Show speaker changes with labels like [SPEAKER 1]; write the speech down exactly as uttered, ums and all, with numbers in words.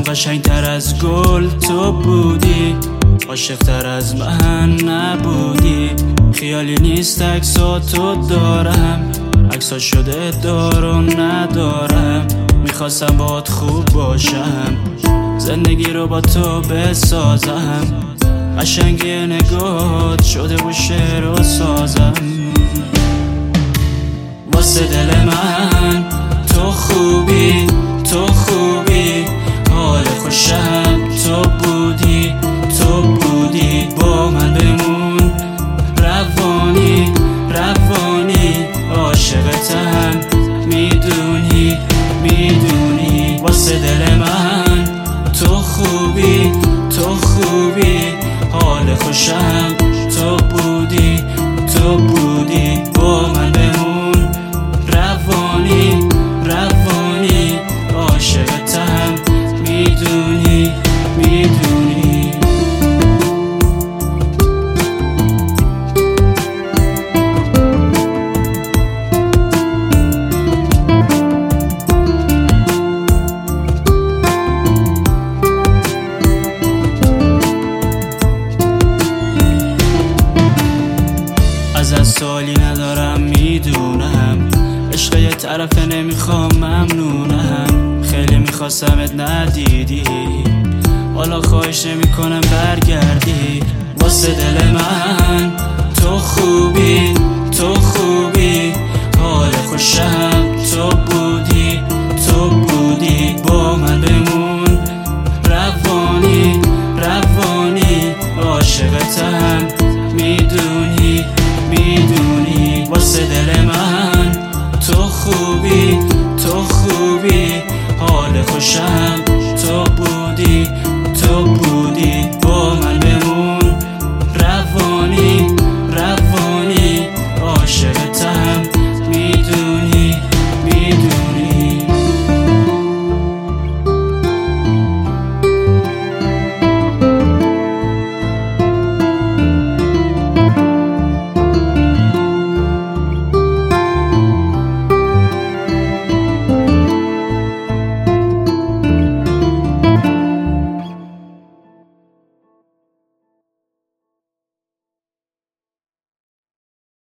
[SPEAKER 1] قشنگتر از گل تو بودی، عاشقتر از من نبودی. خیالی نیست عکساتو دارم، عکسا شده دار و ندارم. میخواستم باهات خوب باشم، زندگی رو با تو بسازم. قشنگی نگات شده بود شعر و سازم. واسه دل من تو خوبی، تو خوبی، حال خوشم تو بودی، تو بودی. با من بمون روانی، روانی، عاشقتم میدونی، میدونی. واسه دل من تو خوبی، تو خوبی، حال خوشم تو بودی، تو بودی. با من بمون روانی، روانی، عاشقتم میدونی، میدونی. از سالی ندارم میدونم، عشق یه طرفه نمیخوام ممنونم. خیلی میخواستمت ندیدی، حالا خواهش نمیکنم برگردی. واسه دل من تو خوبی، تو خوبی، حال خوشم تو بودی، تو بودی. با من بمون روانی، روانی، عاشقتم میدونی، میدونی. واسه دل من تو خوبی، تو خوبی، حال خوشم تو بودی، تو بودی.